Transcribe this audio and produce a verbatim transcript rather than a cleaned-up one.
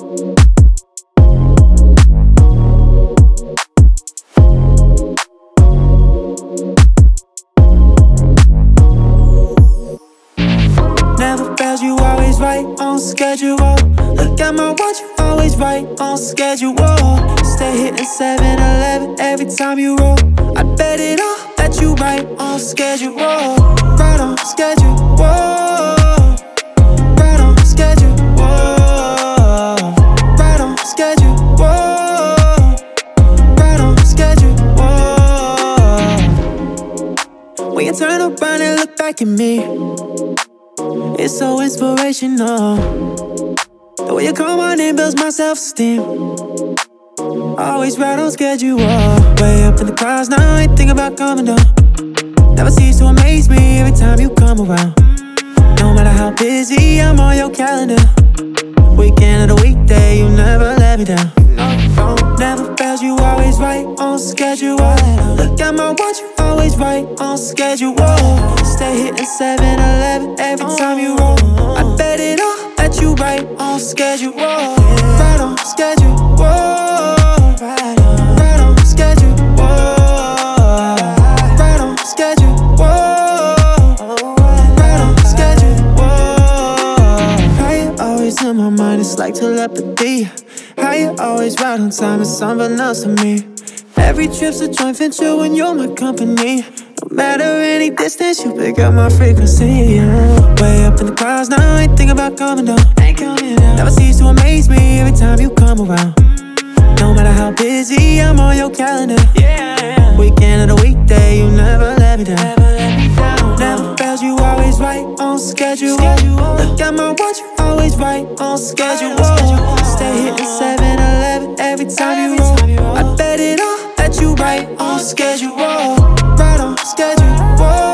Never fails, you always right on schedule. Look at my watch, you always right on schedule. Stay hitting seven eleven every time you roll. I bet it all that you right on schedule. Right on schedule. Right on schedule. Right on schedule. Right on schedule. When you turn around and look back at me, it's so inspirational. The way you call my name builds my self-esteem. Always right on schedule. Way up in the clouds, now I ain't thinking about coming down. Never cease to amaze me every time you come around. No matter how busy, I'm on your calendar. Weekend or the weekday, you never let me down. Never fails, you always right on schedule. Look at my watch, you always right on schedule. Stay hitting seven eleven every time you roll. I bet it all that you right on schedule. Right on schedule. Right on schedule. Right on schedule. Right on schedule. How you always in my mind, it's like telepathy. How you always right on time, it's something else to me. Every trip's a joint venture when you're my company. No matter any distance, you pick up my frequency. Yeah. Way up in the clouds, now I ain't thinking about coming down. Ain't coming down. Never cease to amaze me every time you come around. No matter how busy, I'm on your calendar. Yeah. Weekend or the weekday, you never let me down. Never let me down. Never fails, you always right on schedule. schedule. Look at my watch, you always right on schedule. Stay hitting seven eleven every time you roll. I bet it all that you right on schedule. Right on schedule.